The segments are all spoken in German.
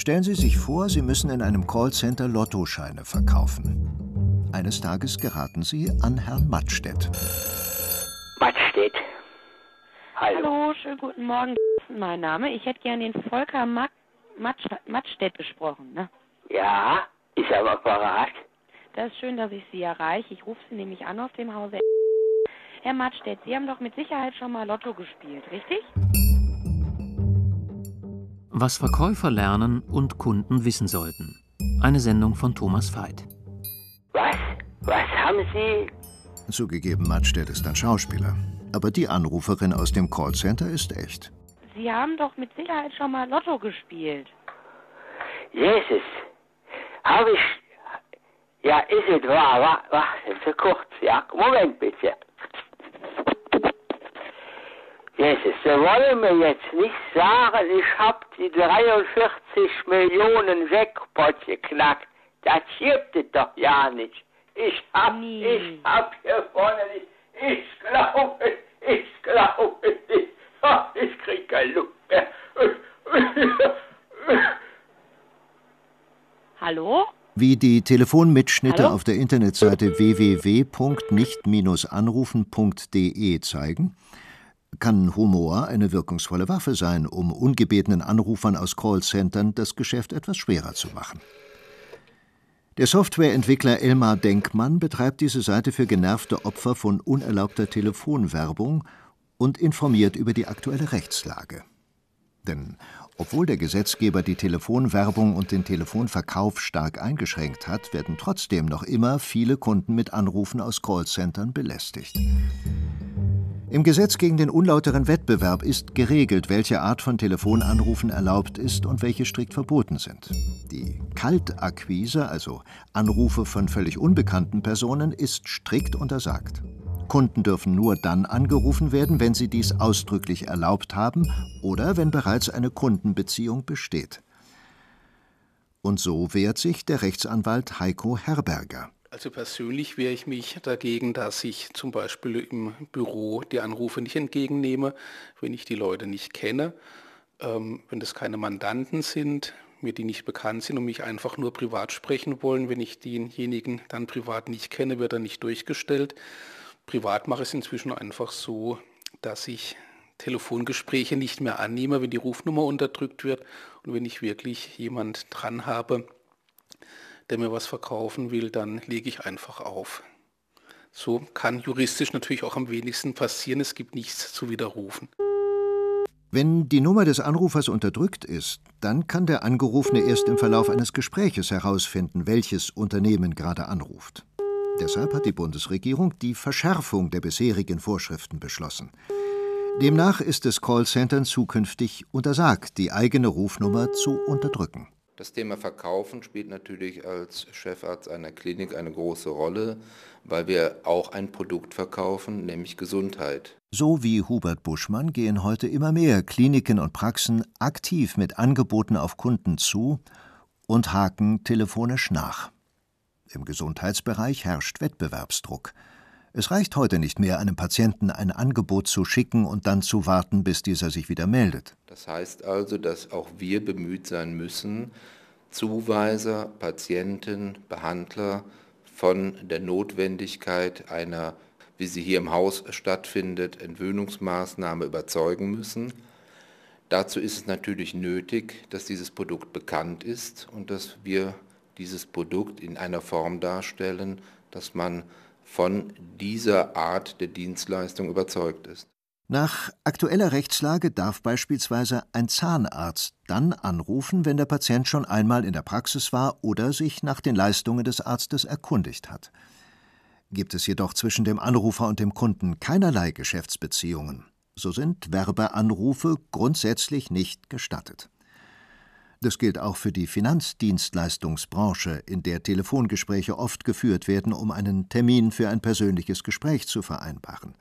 Stellen Sie sich vor, Sie müssen in einem Callcenter Lottoscheine verkaufen. Eines Tages geraten Sie an Herrn Mattstedt. Mattstedt. Hallo, schönen guten Morgen. Das ist mein Name. Ich hätte gerne den Volker Mattstedt gesprochen. Ne? Ja, ist er am Apparat. Das ist schön, dass ich Sie erreiche. Ich rufe Sie nämlich an aus dem Hause. Herr Mattstedt, Sie haben doch mit Sicherheit schon mal Lotto gespielt, richtig? Was Verkäufer lernen und Kunden wissen sollten. Eine Sendung von Thomas Veit. Was? Was haben Sie? Zugegeben, Mattstedt ist ein Schauspieler. Aber die Anruferin aus dem Callcenter ist echt. Sie haben doch mit Sicherheit schon mal Lotto gespielt. Jesus. Habe ich... Ja, ist es wahr? Warten Sie kurz. Ja, Moment bitte. Jesus, Sie wollen mir jetzt nicht sagen, ich habe die 43 Millionen Jackpot geknackt. Das gibt es doch ja nicht. Ich hab gewonnen. Ich glaube nicht. Ich krieg keine Luft mehr. Hallo? Wie die Telefonmitschnitte Hallo? auf der Internetseite www.nicht-anrufen.de zeigen, kann Humor eine wirkungsvolle Waffe sein, um ungebetenen Anrufern aus Callcentern das Geschäft etwas schwerer zu machen. Der Softwareentwickler Elmar Denkmann betreibt diese Seite für genervte Opfer von unerlaubter Telefonwerbung und informiert über die aktuelle Rechtslage. Denn obwohl der Gesetzgeber die Telefonwerbung und den Telefonverkauf stark eingeschränkt hat, werden trotzdem noch immer viele Kunden mit Anrufen aus Callcentern belästigt. Im Gesetz gegen den unlauteren Wettbewerb ist geregelt, welche Art von Telefonanrufen erlaubt ist und welche strikt verboten sind. Die Kaltakquise, also Anrufe von völlig unbekannten Personen, ist strikt untersagt. Kunden dürfen nur dann angerufen werden, wenn sie dies ausdrücklich erlaubt haben oder wenn bereits eine Kundenbeziehung besteht. Und so wehrt sich der Rechtsanwalt Heiko Herberger. Also persönlich wehre ich mich dagegen, dass ich zum Beispiel im Büro die Anrufe nicht entgegennehme, wenn ich die Leute nicht kenne, wenn das keine Mandanten sind, mir die nicht bekannt sind und mich einfach nur privat sprechen wollen. Wenn ich denjenigen dann privat nicht kenne, wird er nicht durchgestellt. Privat mache ich es inzwischen einfach so, dass ich Telefongespräche nicht mehr annehme, wenn die Rufnummer unterdrückt wird und wenn ich wirklich jemand dran habe, der mir was verkaufen will, dann lege ich einfach auf. So kann juristisch natürlich auch am wenigsten passieren, es gibt nichts zu widerrufen. Wenn die Nummer des Anrufers unterdrückt ist, dann kann der Angerufene erst im Verlauf eines Gespräches herausfinden, welches Unternehmen gerade anruft. Deshalb hat die Bundesregierung die Verschärfung der bisherigen Vorschriften beschlossen. Demnach ist es Callcentern zukünftig untersagt, die eigene Rufnummer zu unterdrücken. Das Thema Verkaufen spielt natürlich als Chefarzt einer Klinik eine große Rolle, weil wir auch ein Produkt verkaufen, nämlich Gesundheit. So wie Hubert Buschmann gehen heute immer mehr Kliniken und Praxen aktiv mit Angeboten auf Kunden zu und haken telefonisch nach. Im Gesundheitsbereich herrscht Wettbewerbsdruck. Es reicht heute nicht mehr, einem Patienten ein Angebot zu schicken und dann zu warten, bis dieser sich wieder meldet. Das heißt also, dass auch wir bemüht sein müssen, Zuweiser, Patienten, Behandler von der Notwendigkeit einer, wie sie hier im Haus stattfindet, Entwöhnungsmaßnahme überzeugen müssen. Dazu ist es natürlich nötig, dass dieses Produkt bekannt ist und dass wir dieses Produkt in einer Form darstellen, dass man von dieser Art der Dienstleistung überzeugt ist. Nach aktueller Rechtslage darf beispielsweise ein Zahnarzt dann anrufen, wenn der Patient schon einmal in der Praxis war oder sich nach den Leistungen des Arztes erkundigt hat. Gibt es jedoch zwischen dem Anrufer und dem Kunden keinerlei Geschäftsbeziehungen, so sind Werbeanrufe grundsätzlich nicht gestattet. Das gilt auch für die Finanzdienstleistungsbranche, in der Telefongespräche oft geführt werden, um einen Termin für ein persönliches Gespräch zu vereinbaren.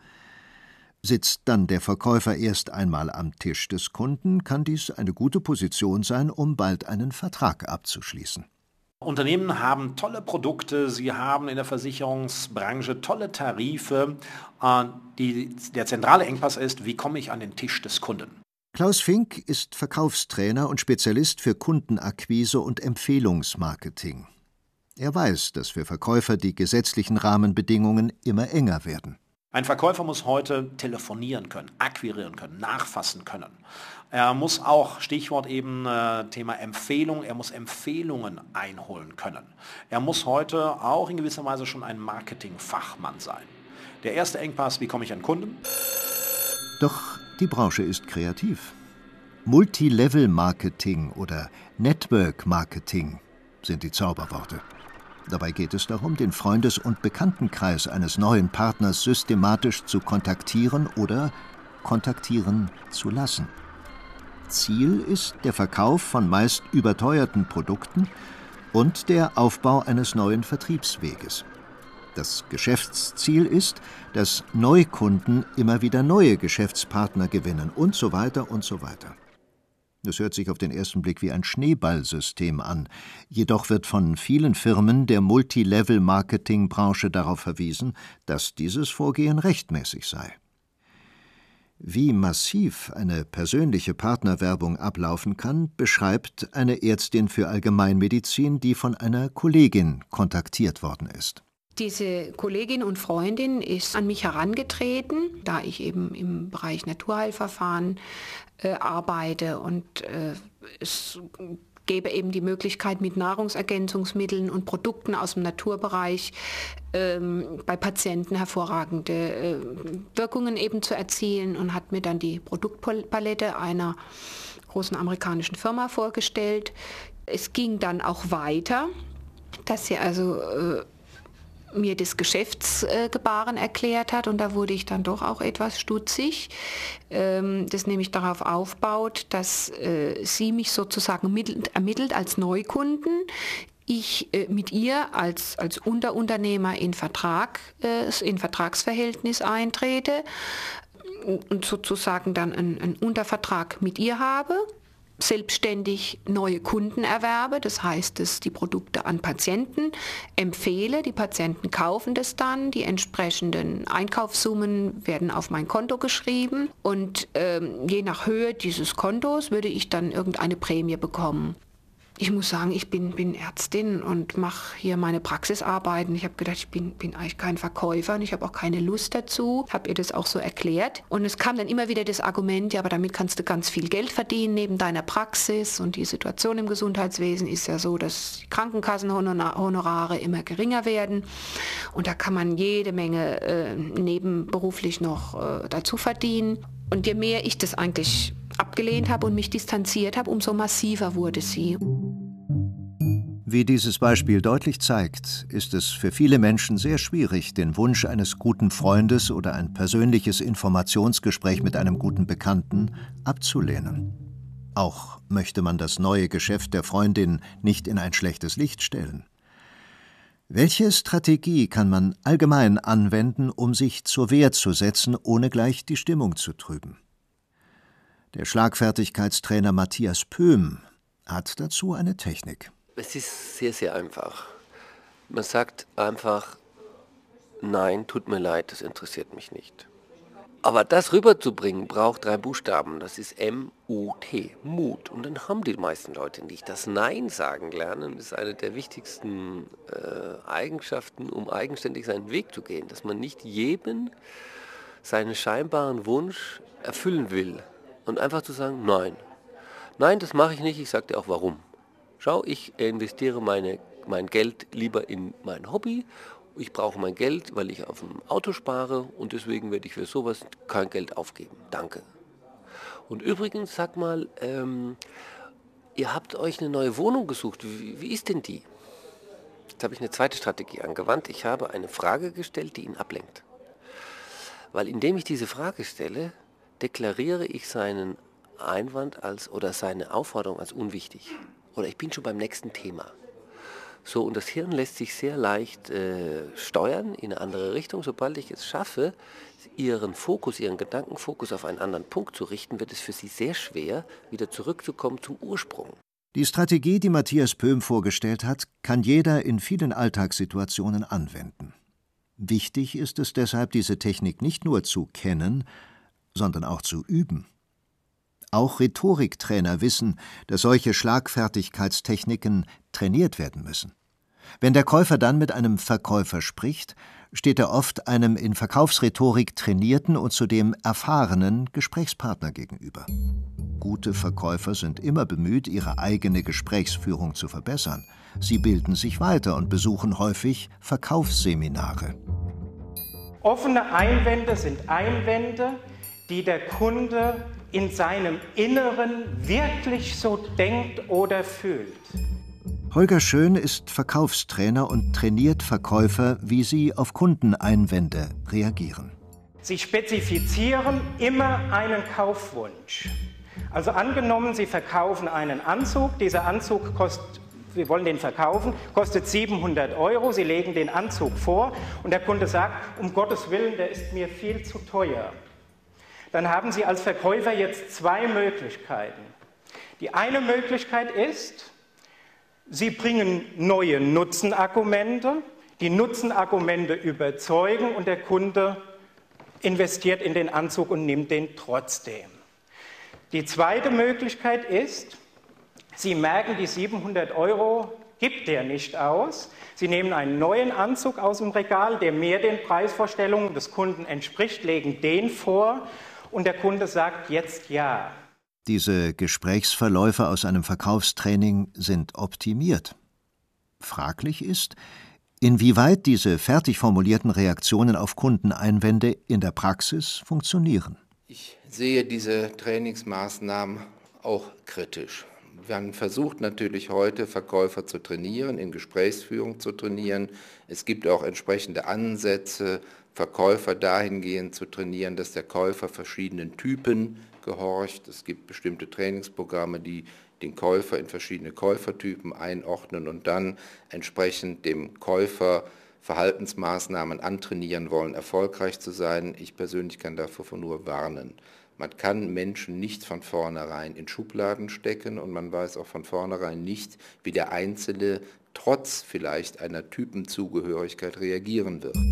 Sitzt dann der Verkäufer erst einmal am Tisch des Kunden, kann dies eine gute Position sein, um bald einen Vertrag abzuschließen. Unternehmen haben tolle Produkte, sie haben in der Versicherungsbranche tolle Tarife. Der zentrale Engpass ist, wie komme ich an den Tisch des Kunden? Klaus Fink ist Verkaufstrainer und Spezialist für Kundenakquise und Empfehlungsmarketing. Er weiß, dass für Verkäufer die gesetzlichen Rahmenbedingungen immer enger werden. Ein Verkäufer muss heute telefonieren können, akquirieren können, nachfassen können. Er muss auch, Stichwort eben Thema Empfehlung, er muss Empfehlungen einholen können. Er muss heute auch in gewisser Weise schon ein Marketingfachmann sein. Der erste Engpass, wie komme ich an Kunden? Doch die Branche ist kreativ. Multilevel-Marketing oder Network-Marketing sind die Zauberworte. Dabei geht es darum, den Freundes- und Bekanntenkreis eines neuen Partners systematisch zu kontaktieren oder kontaktieren zu lassen. Ziel ist der Verkauf von meist überteuerten Produkten und der Aufbau eines neuen Vertriebsweges. Das Geschäftsziel ist, dass Neukunden immer wieder neue Geschäftspartner gewinnen und so weiter und so weiter. Das hört sich auf den ersten Blick wie ein Schneeballsystem an. Jedoch wird von vielen Firmen der Multilevel-Marketing-Branche darauf verwiesen, dass dieses Vorgehen rechtmäßig sei. Wie massiv eine persönliche Partnerwerbung ablaufen kann, beschreibt eine Ärztin für Allgemeinmedizin, die von einer Kollegin kontaktiert worden ist. Diese Kollegin und Freundin ist an mich herangetreten, da ich eben im Bereich Naturheilverfahren arbeite und es gäbe eben die Möglichkeit, mit Nahrungsergänzungsmitteln und Produkten aus dem Naturbereich bei Patienten hervorragende Wirkungen eben zu erzielen und hat mir dann die Produktpalette einer großen amerikanischen Firma vorgestellt. Es ging dann auch weiter, dass sie also mir das Geschäftsgebaren erklärt hat und da wurde ich dann doch auch etwas stutzig, das nämlich darauf aufbaut, dass sie mich sozusagen ermittelt als Neukunden, ich mit ihr als Unterunternehmer in Vertragsverhältnis eintrete und sozusagen dann einen Untervertrag mit ihr habe, selbstständig neue Kunden erwerbe, das heißt, dass die Produkte an Patienten empfehle, die Patienten kaufen das dann, die entsprechenden Einkaufssummen werden auf mein Konto geschrieben und je nach Höhe dieses Kontos würde ich dann irgendeine Prämie bekommen. Ich muss sagen, ich bin Ärztin und mache hier meine Praxisarbeiten. Ich habe gedacht, ich bin eigentlich kein Verkäufer und ich habe auch keine Lust dazu. Habe ihr das auch so erklärt. Und es kam dann immer wieder das Argument, ja, aber damit kannst du ganz viel Geld verdienen neben deiner Praxis. Und die Situation im Gesundheitswesen ist ja so, dass die Krankenkassenhonorare immer geringer werden. Und da kann man jede Menge nebenberuflich noch dazu verdienen. Und je mehr ich das eigentlich abgelehnt habe und mich distanziert habe, umso massiver wurde sie. Wie dieses Beispiel deutlich zeigt, ist es für viele Menschen sehr schwierig, den Wunsch eines guten Freundes oder ein persönliches Informationsgespräch mit einem guten Bekannten abzulehnen. Auch möchte man das neue Geschäft der Freundin nicht in ein schlechtes Licht stellen. Welche Strategie kann man allgemein anwenden, um sich zur Wehr zu setzen, ohne gleich die Stimmung zu trüben? Der Schlagfertigkeitstrainer Matthias Pöhm hat dazu eine Technik. Es ist sehr, sehr einfach. Man sagt einfach, nein, tut mir leid, das interessiert mich nicht. Aber das rüberzubringen braucht 3 Buchstaben, das ist M-U-T, Mut. Und dann haben die meisten Leute nicht. Das Nein sagen lernen ist eine der wichtigsten Eigenschaften, um eigenständig seinen Weg zu gehen. Dass man nicht jedem seinen scheinbaren Wunsch erfüllen will. Und einfach zu sagen, nein. Nein, das mache ich nicht, ich sage dir auch warum. Schau, ich investiere mein Geld lieber in mein Hobby. Ich brauche mein Geld, weil ich auf dem Auto spare und deswegen werde ich für sowas kein Geld aufgeben. Danke. Und übrigens, sag mal, ihr habt euch eine neue Wohnung gesucht. Wie ist denn die? Jetzt habe ich eine zweite Strategie angewandt. Ich habe eine Frage gestellt, die ihn ablenkt. Weil indem ich diese Frage stelle, deklariere ich seinen Einwand oder seine Aufforderung als unwichtig. Oder ich bin schon beim nächsten Thema. So, und das Hirn lässt sich sehr leicht steuern in eine andere Richtung. Sobald ich es schaffe, Ihren Gedankenfokus auf einen anderen Punkt zu richten, wird es für Sie sehr schwer, wieder zurückzukommen zum Ursprung. Die Strategie, die Matthias Pöhm vorgestellt hat, kann jeder in vielen Alltagssituationen anwenden. Wichtig ist es deshalb, diese Technik nicht nur zu kennen, sondern auch zu üben. Auch Rhetoriktrainer wissen, dass solche Schlagfertigkeitstechniken trainiert werden müssen. Wenn der Käufer dann mit einem Verkäufer spricht, steht er oft einem in Verkaufsrhetorik trainierten und zudem erfahrenen Gesprächspartner gegenüber. Gute Verkäufer sind immer bemüht, ihre eigene Gesprächsführung zu verbessern. Sie bilden sich weiter und besuchen häufig Verkaufsseminare. Offene Einwände sind Einwände, die der Kunde in seinem Inneren wirklich so denkt oder fühlt. Holger Schön ist Verkaufstrainer und trainiert Verkäufer, wie sie auf Kundeneinwände reagieren. Sie spezifizieren immer einen Kaufwunsch. Also angenommen, Sie verkaufen einen Anzug, dieser Anzug kostet, wir wollen den verkaufen, kostet 700 €, Sie legen den Anzug vor und der Kunde sagt, um Gottes Willen, der ist mir viel zu teuer. Dann haben Sie als Verkäufer jetzt zwei Möglichkeiten. Die eine Möglichkeit ist, Sie bringen neue Nutzenargumente, die Nutzenargumente überzeugen und der Kunde investiert in den Anzug und nimmt den trotzdem. Die zweite Möglichkeit ist, Sie merken, die 700 € gibt der nicht aus. Sie nehmen einen neuen Anzug aus dem Regal, der mehr den Preisvorstellungen des Kunden entspricht, legen den vor und der Kunde sagt jetzt ja. Diese Gesprächsverläufe aus einem Verkaufstraining sind optimiert. Fraglich ist, inwieweit diese fertig formulierten Reaktionen auf Kundeneinwände in der Praxis funktionieren. Ich sehe diese Trainingsmaßnahmen auch kritisch. Man versucht natürlich heute, Verkäufer zu trainieren, in Gesprächsführung zu trainieren. Es gibt auch entsprechende Ansätze, Verkäufer dahingehend zu trainieren, dass der Käufer verschiedenen Typen gehorcht. Es gibt bestimmte Trainingsprogramme, die den Käufer in verschiedene Käufertypen einordnen und dann entsprechend dem Käufer Verhaltensmaßnahmen antrainieren wollen, erfolgreich zu sein. Ich persönlich kann davor nur warnen. Man kann Menschen nicht von vornherein in Schubladen stecken und man weiß auch von vornherein nicht, wie der Einzelne trotz vielleicht einer Typenzugehörigkeit reagieren wird.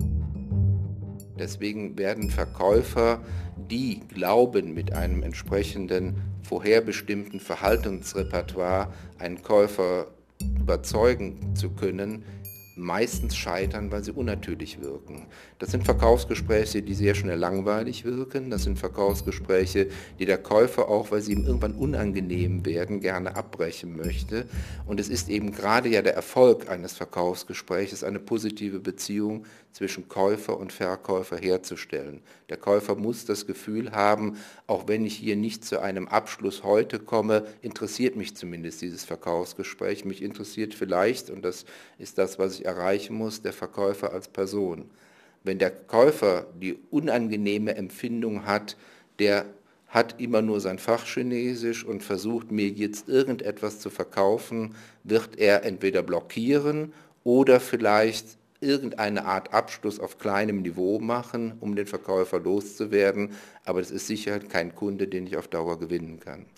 Deswegen werden Verkäufer, die glauben, mit einem entsprechenden vorherbestimmten Verhaltensrepertoire einen Käufer überzeugen zu können, meistens scheitern, weil sie unnatürlich wirken. Das sind Verkaufsgespräche, die sehr schnell langweilig wirken. Das sind Verkaufsgespräche, die der Käufer auch, weil sie ihm irgendwann unangenehm werden, gerne abbrechen möchte. Und es ist eben gerade ja der Erfolg eines Verkaufsgespräches, eine positive Beziehung zwischen Käufer und Verkäufer herzustellen. Der Käufer muss das Gefühl haben, auch wenn ich hier nicht zu einem Abschluss heute komme, interessiert mich zumindest dieses Verkaufsgespräch. Mich interessiert vielleicht, und das ist das, was ich erreichen muss, der Verkäufer als Person. Wenn der Käufer die unangenehme Empfindung hat, der hat immer nur sein Fachchinesisch und versucht mir jetzt irgendetwas zu verkaufen, wird er entweder blockieren oder vielleicht irgendeine Art Abschluss auf kleinem Niveau machen, um den Verkäufer loszuwerden. Aber das ist sicher kein Kunde, den ich auf Dauer gewinnen kann.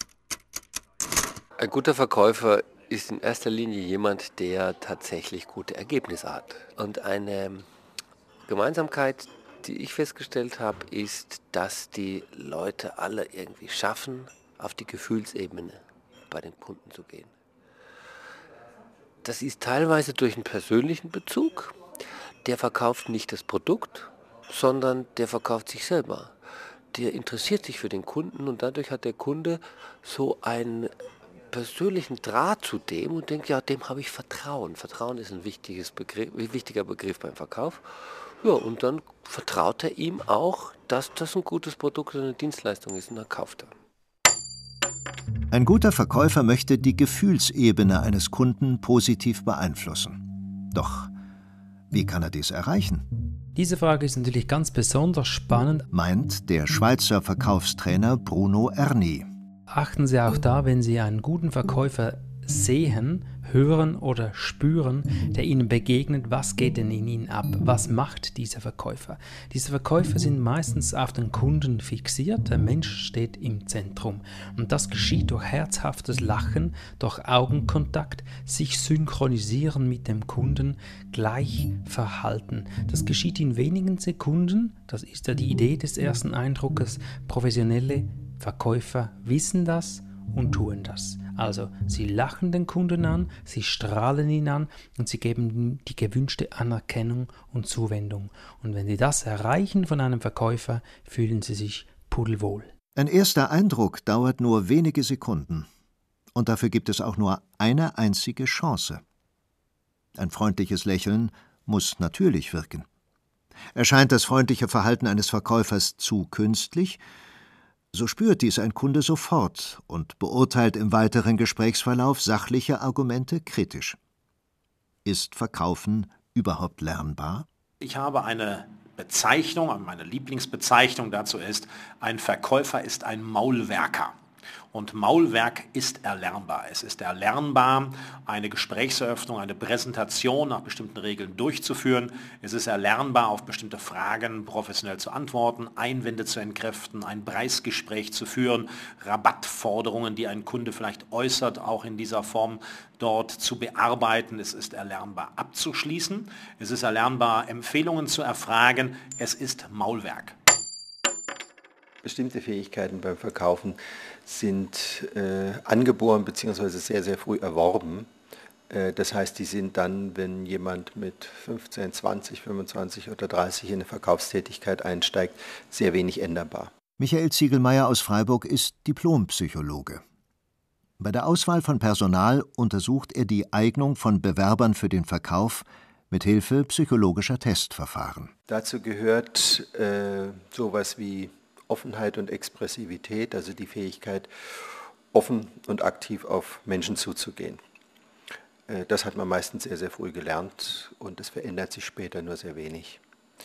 Ein guter Verkäufer ist in erster Linie jemand, der tatsächlich gute Ergebnisse hat. Und eine Gemeinsamkeit, die ich festgestellt habe, ist, dass die Leute alle irgendwie schaffen, auf die Gefühlsebene bei den Kunden zu gehen. Das ist teilweise durch einen persönlichen Bezug. Der verkauft nicht das Produkt, sondern der verkauft sich selber. Der interessiert sich für den Kunden und dadurch hat der Kunde so einen persönlichen Draht zu dem und denkt, ja, dem habe ich Vertrauen. Vertrauen ist ein wichtiger Begriff beim Verkauf. Ja, und dann vertraut er ihm auch, dass das ein gutes Produkt oder eine Dienstleistung ist und dann kauft er. Ein guter Verkäufer möchte die Gefühlsebene eines Kunden positiv beeinflussen. Doch wie kann er dies erreichen? Diese Frage ist natürlich ganz besonders spannend, meint der Schweizer Verkaufstrainer Bruno Erni. Achten Sie auch da, wenn Sie einen guten Verkäufer sehen, hören oder spüren, der Ihnen begegnet, was geht denn in Ihnen ab? Was macht dieser Verkäufer? Diese Verkäufer sind meistens auf den Kunden fixiert, der Mensch steht im Zentrum. Und das geschieht durch herzhaftes Lachen, durch Augenkontakt, sich synchronisieren mit dem Kunden, gleich verhalten. Das geschieht in wenigen Sekunden, das ist ja die Idee des ersten Eindruckes, professionelle Verkäufer wissen das und tun das. Also sie lachen den Kunden an, sie strahlen ihn an und sie geben ihm die gewünschte Anerkennung und Zuwendung. Und wenn sie das erreichen von einem Verkäufer, fühlen sie sich pudelwohl. Ein erster Eindruck dauert nur wenige Sekunden. Und dafür gibt es auch nur eine einzige Chance. Ein freundliches Lächeln muss natürlich wirken. Erscheint das freundliche Verhalten eines Verkäufers zu künstlich, so spürt dies ein Kunde sofort und beurteilt im weiteren Gesprächsverlauf sachliche Argumente kritisch. Ist Verkaufen überhaupt lernbar? Ich habe eine Bezeichnung, meine Lieblingsbezeichnung dazu ist, ein Verkäufer ist ein Maulwerker. Und Maulwerk ist erlernbar. Es ist erlernbar, eine Gesprächseröffnung, eine Präsentation nach bestimmten Regeln durchzuführen. Es ist erlernbar, auf bestimmte Fragen professionell zu antworten, Einwände zu entkräften, ein Preisgespräch zu führen, Rabattforderungen, die ein Kunde vielleicht äußert, auch in dieser Form dort zu bearbeiten. Es ist erlernbar abzuschließen. Es ist erlernbar, Empfehlungen zu erfragen. Es ist Maulwerk. Bestimmte Fähigkeiten beim Verkaufen sind angeboren bzw. sehr, sehr früh erworben. Das heißt, die sind dann, wenn jemand mit 15, 20, 25 oder 30 in eine Verkaufstätigkeit einsteigt, sehr wenig änderbar. Michael Ziegelmeier aus Freiburg ist Diplompsychologe. Bei der Auswahl von Personal untersucht er die Eignung von Bewerbern für den Verkauf mit Hilfe psychologischer Testverfahren. Dazu gehört sowas wie Offenheit und Expressivität, also die Fähigkeit, offen und aktiv auf Menschen zuzugehen. Das hat man meistens sehr, sehr früh gelernt und es verändert sich später nur sehr wenig.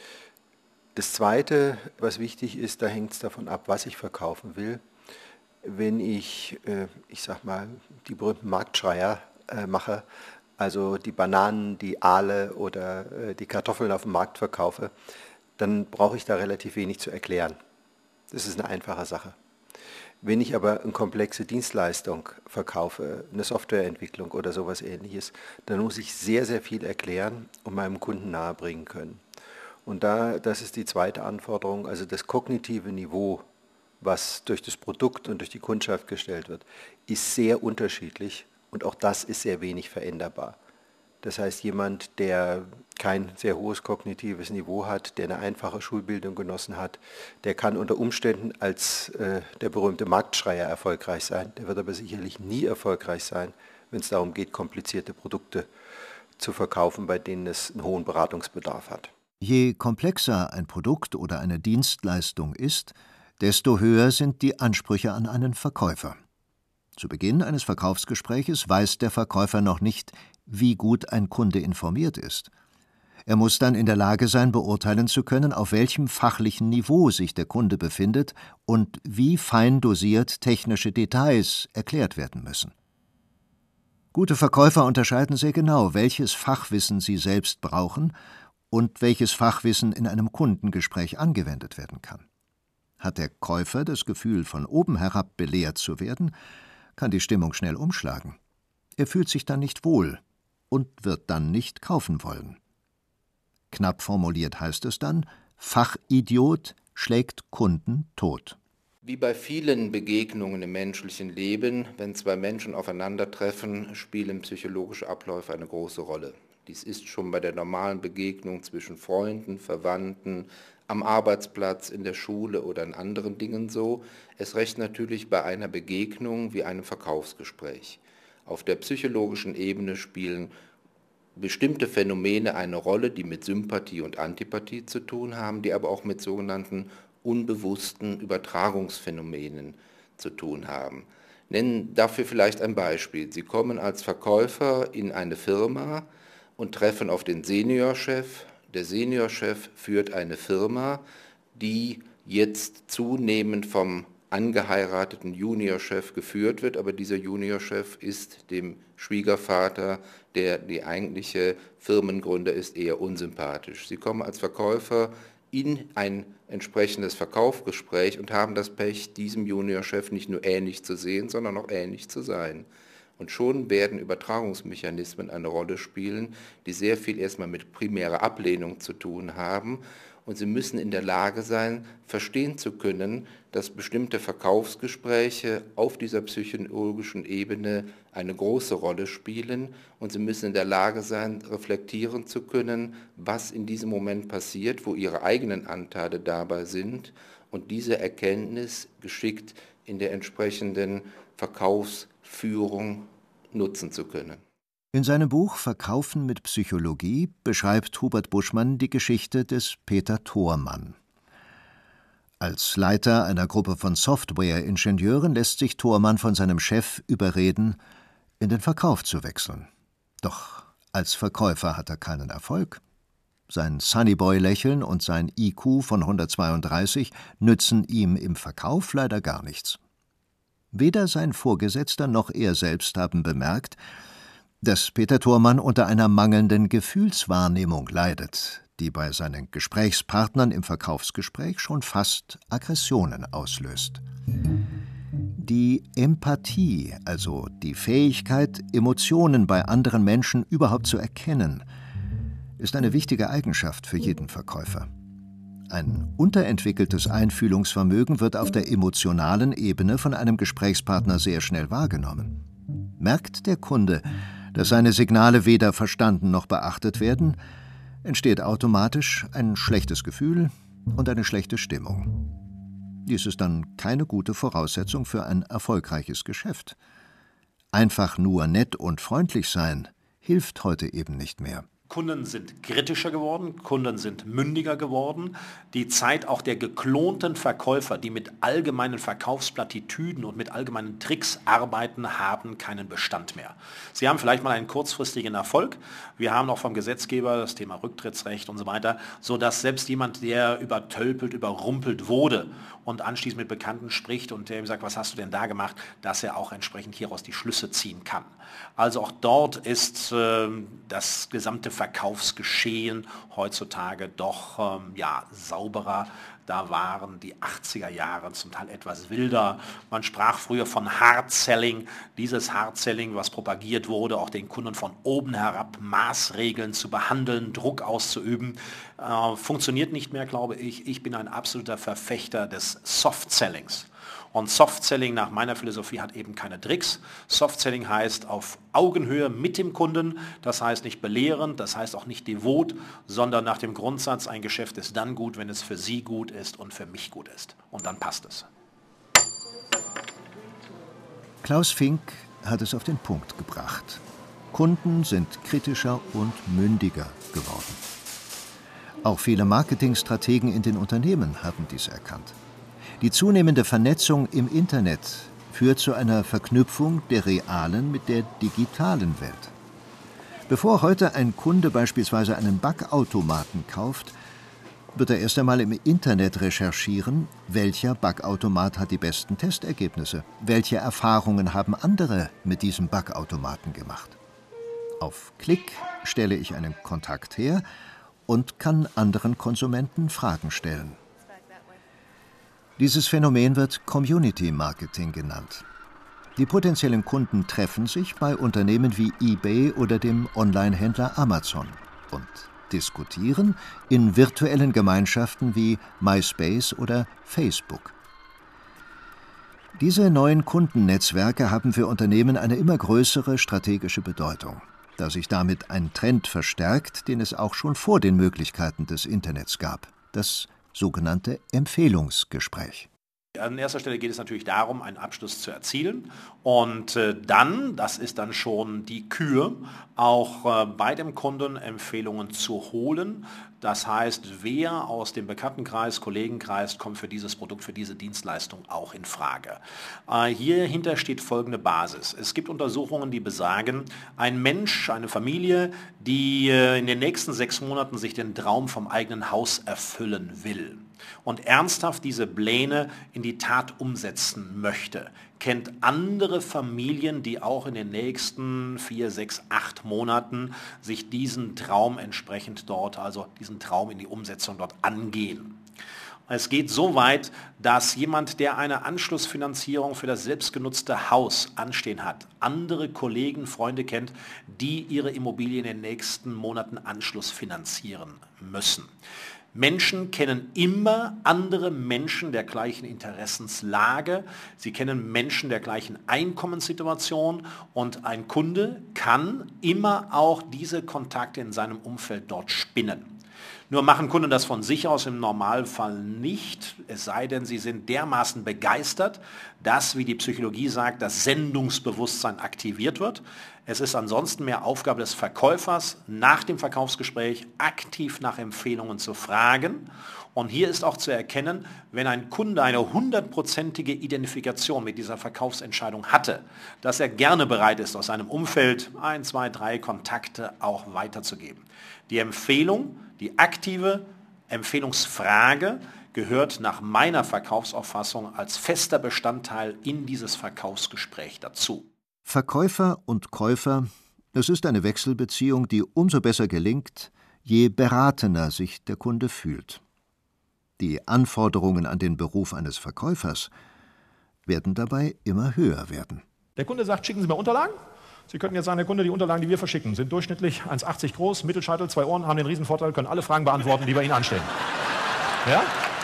Das Zweite, was wichtig ist, da hängt es davon ab, was ich verkaufen will. Wenn ich sag mal, die berühmten Marktschreier mache, also die Bananen, die Aale oder die Kartoffeln auf dem Markt verkaufe, dann brauche ich da relativ wenig zu erklären. Das ist eine einfache Sache. Wenn ich aber eine komplexe Dienstleistung verkaufe, eine Softwareentwicklung oder sowas Ähnliches, dann muss ich sehr, sehr viel erklären und meinem Kunden nahebringen können. Und das ist die zweite Anforderung, also das kognitive Niveau, was durch das Produkt und durch die Kundschaft gestellt wird, ist sehr unterschiedlich und auch das ist sehr wenig veränderbar. Das heißt, jemand, der kein sehr hohes kognitives Niveau hat, der eine einfache Schulbildung genossen hat, der kann unter Umständen als der berühmte Marktschreier erfolgreich sein. Der wird aber sicherlich nie erfolgreich sein, wenn es darum geht, komplizierte Produkte zu verkaufen, bei denen es einen hohen Beratungsbedarf hat. Je komplexer ein Produkt oder eine Dienstleistung ist, desto höher sind die Ansprüche an einen Verkäufer. Zu Beginn eines Verkaufsgespräches weiß der Verkäufer noch nicht, wie gut ein Kunde informiert ist. Er muss dann in der Lage sein, beurteilen zu können, auf welchem fachlichen Niveau sich der Kunde befindet und wie fein dosiert technische Details erklärt werden müssen. Gute Verkäufer unterscheiden sehr genau, welches Fachwissen sie selbst brauchen und welches Fachwissen in einem Kundengespräch angewendet werden kann. Hat der Käufer das Gefühl, von oben herab belehrt zu werden, kann die Stimmung schnell umschlagen. Er fühlt sich dann nicht wohl und wird dann nicht kaufen wollen. Knapp formuliert heißt es dann, Fachidiot schlägt Kunden tot. Wie bei vielen Begegnungen im menschlichen Leben, wenn zwei Menschen aufeinandertreffen, spielen psychologische Abläufe eine große Rolle. Dies ist schon bei der normalen Begegnung zwischen Freunden, Verwandten, am Arbeitsplatz, in der Schule oder in anderen Dingen so. Es recht natürlich bei einer Begegnung wie einem Verkaufsgespräch. Auf der psychologischen Ebene spielen bestimmte Phänomene eine Rolle, die mit Sympathie und Antipathie zu tun haben, die aber auch mit sogenannten unbewussten Übertragungsphänomenen zu tun haben. Nennen dafür vielleicht ein Beispiel. Sie kommen als Verkäufer in eine Firma und treffen auf den Seniorchef. Der Seniorchef führt eine Firma, die jetzt zunehmend vom angeheirateten Juniorchef geführt wird, aber dieser Juniorchef ist dem Schwiegervater, der die eigentliche Firmengründer ist, eher unsympathisch. Sie kommen als Verkäufer in ein entsprechendes Verkaufsgespräch und haben das Pech, diesem Juniorchef nicht nur ähnlich zu sehen, sondern auch ähnlich zu sein. Und schon werden Übertragungsmechanismen eine Rolle spielen, die sehr viel erstmal mit primärer Ablehnung zu tun haben Und Sie müssen in der Lage sein, verstehen zu können, dass bestimmte Verkaufsgespräche auf dieser psychologischen Ebene eine große Rolle spielen. Und Sie müssen in der Lage sein, reflektieren zu können, was in diesem Moment passiert, wo Ihre eigenen Anteile dabei sind. Und diese Erkenntnis geschickt in der entsprechenden Verkaufsführung nutzen zu können. In seinem Buch »Verkaufen mit Psychologie« beschreibt Hubert Buschmann die Geschichte des Peter Thormann. Als Leiter einer Gruppe von Software-Ingenieuren lässt sich Thormann von seinem Chef überreden, in den Verkauf zu wechseln. Doch als Verkäufer hat er keinen Erfolg. Sein Sunnyboy-Lächeln und sein IQ von 132 nützen ihm im Verkauf leider gar nichts. Weder sein Vorgesetzter noch er selbst haben bemerkt, dass Peter Thormann unter einer mangelnden Gefühlswahrnehmung leidet, die bei seinen Gesprächspartnern im Verkaufsgespräch schon fast Aggressionen auslöst. Die Empathie, also die Fähigkeit, Emotionen bei anderen Menschen überhaupt zu erkennen, ist eine wichtige Eigenschaft für jeden Verkäufer. Ein unterentwickeltes Einfühlungsvermögen wird auf der emotionalen Ebene von einem Gesprächspartner sehr schnell wahrgenommen. Merkt der Kunde, dass seine Signale weder verstanden noch beachtet werden, entsteht automatisch ein schlechtes Gefühl und eine schlechte Stimmung. Dies ist dann keine gute Voraussetzung für ein erfolgreiches Geschäft. Einfach nur nett und freundlich sein hilft heute eben nicht mehr. Kunden sind kritischer geworden, Kunden sind mündiger geworden. Die Zeit auch der geklonten Verkäufer, die mit allgemeinen Verkaufsplattitüden und mit allgemeinen Tricks arbeiten, haben keinen Bestand mehr. Sie haben vielleicht mal einen kurzfristigen Erfolg. Wir haben auch vom Gesetzgeber das Thema Rücktrittsrecht und so weiter, sodass selbst jemand, der übertölpelt, überrumpelt wurde und anschließend mit Bekannten spricht und der ihm sagt, was hast du denn da gemacht, dass er auch entsprechend hieraus die Schlüsse ziehen kann. Also auch dort ist das gesamte Verkaufsgeschehen heutzutage doch sauberer. Da waren die 80er Jahre zum Teil etwas wilder. Man sprach früher von Hard Selling. Dieses Hard Selling, was propagiert wurde, auch den Kunden von oben herab Maßregeln zu behandeln, Druck auszuüben, funktioniert nicht mehr, glaube ich. Ich bin ein absoluter Verfechter des Soft Sellings. Und Soft-Selling nach meiner Philosophie hat eben keine Tricks. Soft-Selling heißt auf Augenhöhe mit dem Kunden, das heißt nicht belehrend, das heißt auch nicht devot, sondern nach dem Grundsatz, ein Geschäft ist dann gut, wenn es für Sie gut ist und für mich gut ist. Und dann passt es. Klaus Fink hat es auf den Punkt gebracht. Kunden sind kritischer und mündiger geworden. Auch viele Marketingstrategen in den Unternehmen haben dies erkannt. Die zunehmende Vernetzung im Internet führt zu einer Verknüpfung der realen mit der digitalen Welt. Bevor heute ein Kunde beispielsweise einen Backautomaten kauft, wird er erst einmal im Internet recherchieren, welcher Backautomat hat die besten Testergebnisse, welche Erfahrungen haben andere mit diesem Backautomaten gemacht. Auf Klick stelle ich einen Kontakt her und kann anderen Konsumenten Fragen stellen. Dieses Phänomen wird Community Marketing genannt. Die potenziellen Kunden treffen sich bei Unternehmen wie eBay oder dem Online-Händler Amazon und diskutieren in virtuellen Gemeinschaften wie MySpace oder Facebook. Diese neuen Kundennetzwerke haben für Unternehmen eine immer größere strategische Bedeutung, da sich damit ein Trend verstärkt, den es auch schon vor den Möglichkeiten des Internets gab: das sogenannte Empfehlungsgespräch. An erster Stelle geht es natürlich darum, einen Abschluss zu erzielen und dann, das ist dann schon die Kür, auch bei dem Kunden Empfehlungen zu holen. Das heißt, wer aus dem Bekanntenkreis, Kollegenkreis kommt für dieses Produkt, für diese Dienstleistung auch in Frage. Hierhinter steht folgende Basis. Es gibt Untersuchungen, die besagen, ein Mensch, eine Familie, die in den nächsten 6 Monaten sich den Traum vom eigenen Haus erfüllen will und ernsthaft diese Pläne in die Tat umsetzen möchte, kennt andere Familien, die auch in den nächsten 4, 6, 8 Monaten sich diesen Traum entsprechend dort, also diesen Traum in die Umsetzung dort angehen. Es geht so weit, dass jemand, der eine Anschlussfinanzierung für das selbstgenutzte Haus anstehen hat, andere Kollegen, Freunde kennt, die ihre Immobilie in den nächsten Monaten Anschluss finanzieren müssen. Menschen kennen immer andere Menschen der gleichen Interessenslage, sie kennen Menschen der gleichen Einkommenssituation und ein Kunde kann immer auch diese Kontakte in seinem Umfeld dort spinnen. Nur machen Kunden das von sich aus im Normalfall nicht, es sei denn, sie sind dermaßen begeistert, dass, wie die Psychologie sagt, das Sendungsbewusstsein aktiviert wird. Es ist ansonsten mehr Aufgabe des Verkäufers, nach dem Verkaufsgespräch aktiv nach Empfehlungen zu fragen. Und hier ist auch zu erkennen, wenn ein Kunde eine 100%ige Identifikation mit dieser Verkaufsentscheidung hatte, dass er gerne bereit ist, aus seinem Umfeld 1, 2, 3 Kontakte auch weiterzugeben. Die Empfehlung, die aktive Empfehlungsfrage gehört nach meiner Verkaufsauffassung als fester Bestandteil in dieses Verkaufsgespräch dazu. Verkäufer und Käufer, es ist eine Wechselbeziehung, die umso besser gelingt, je beratener sich der Kunde fühlt. Die Anforderungen an den Beruf eines Verkäufers werden dabei immer höher werden. Der Kunde sagt, schicken Sie mir Unterlagen. Sie könnten jetzt sagen, Herr Kunde, die Unterlagen, die wir verschicken, sind durchschnittlich 1,80 groß, Mittelscheitel, 2 Ohren, haben den Riesenvorteil, können alle Fragen beantworten, die bei Ihnen anstehen. Ja?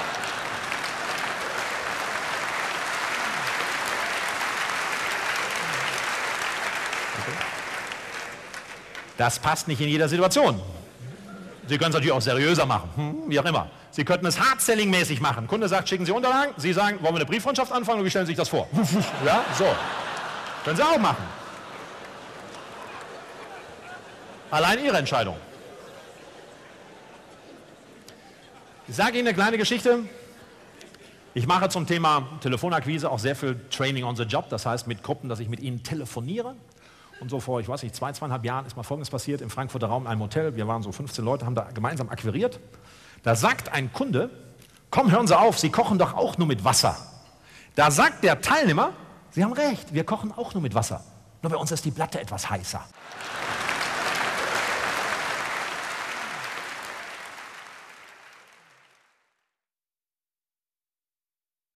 Das passt nicht in jeder Situation. Sie können es natürlich auch seriöser machen, wie auch immer. Sie könnten es Hard-Selling-mäßig machen. Kunde sagt, schicken Sie Unterlagen. Sie sagen, wollen wir eine Brieffreundschaft anfangen und wie stellen Sie sich das vor? Ja, so. Können Sie auch machen. Allein Ihre Entscheidung. Ich sage Ihnen eine kleine Geschichte. Ich mache zum Thema Telefonakquise auch sehr viel Training on the Job. Das heißt mit Gruppen, dass ich mit ihnen telefoniere. Und so vor, ich weiß nicht, 2,5 Jahren ist mal Folgendes passiert im Frankfurter Raum in einem Hotel. Wir waren so 15 Leute, haben da gemeinsam akquiriert. Da sagt ein Kunde, komm, hören Sie auf, Sie kochen doch auch nur mit Wasser. Da sagt der Teilnehmer, Sie haben recht, wir kochen auch nur mit Wasser. Nur bei uns ist die Platte etwas heißer.